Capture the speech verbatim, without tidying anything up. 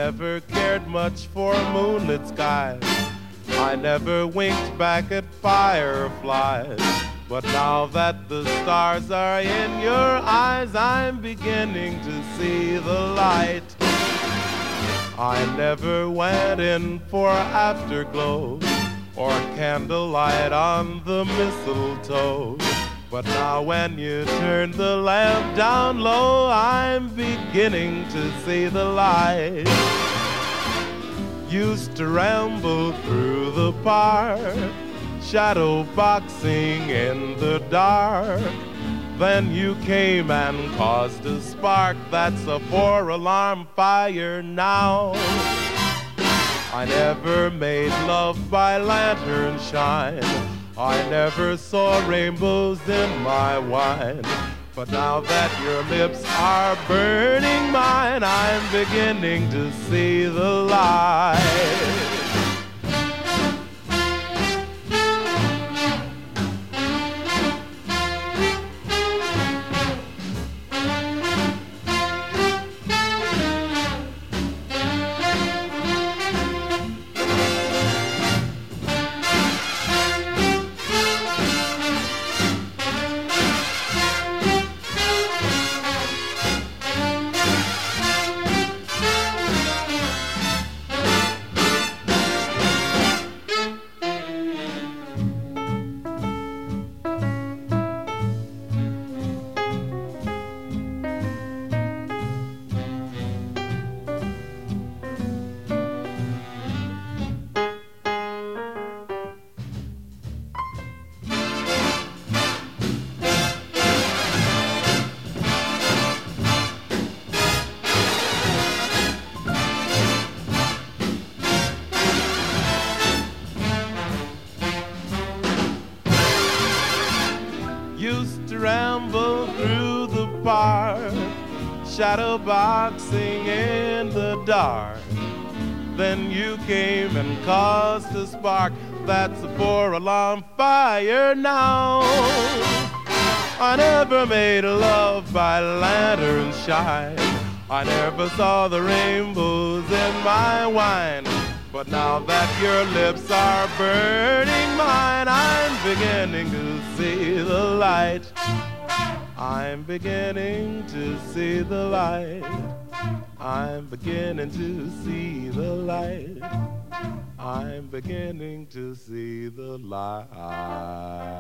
never cared much for moonlit skies. I never winked back at fireflies. But now that the stars are in your eyes, I'm beginning to see the light. I never went in for afterglow or candlelight on the mistletoe. But now when you turn the lamp down low, I'm beginning to see the light. Used to ramble through the park, shadow boxing in the dark. Then you came and caused a spark. That's a four-alarm fire now. I never made love by lantern shine. I never saw rainbows in my wine. But now that your lips are burning mine, I'm beginning to see the light. Used to ramble through the park, shadow boxing in the dark. Then you came and caused a spark. That's a four-alarm fire now. I never made love by lantern shine. I never saw the rainbows in my wine. But now that your lips are burning mine, I'm beginning to see the light. I'm beginning to see the light. I'm beginning to see the light. I'm beginning to see the light.